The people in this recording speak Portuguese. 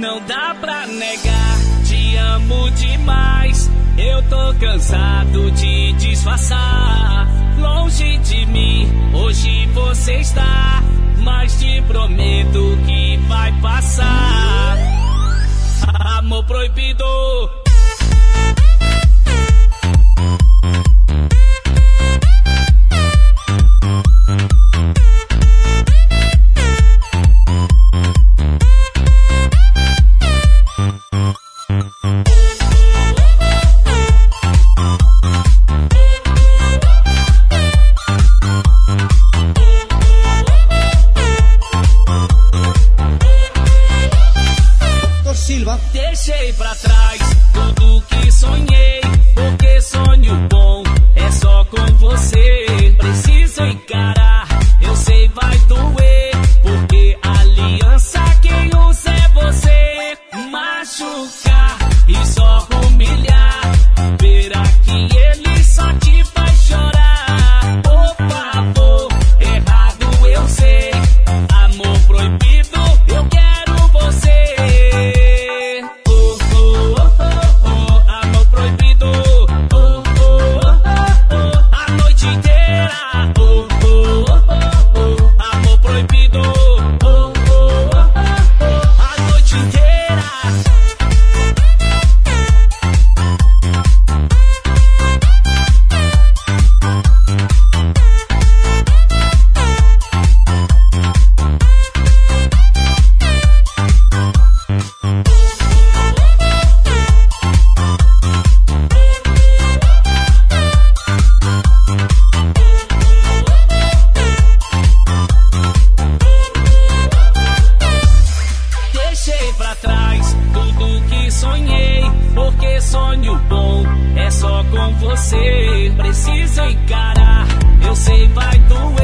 Não dá pra negar, te amo demais. Eu tô cansado de disfarçar. Longe de mim, hoje você está, mas te prometo que vai passar. Amor proibido. Deixei pra trás tudo que sonhei, porque sonho bom é só com você. Preciso encarar, eu sei vai doer, porque aliança quem usa é você. Machucar e só humilhar, verá que ele só te faz chorar. Por favor, errado eu sei, amor proibido, eu quero você. Pra trás tudo que sonhei, porque sonho bom é só com você. Preciso encarar, eu sei vai doer.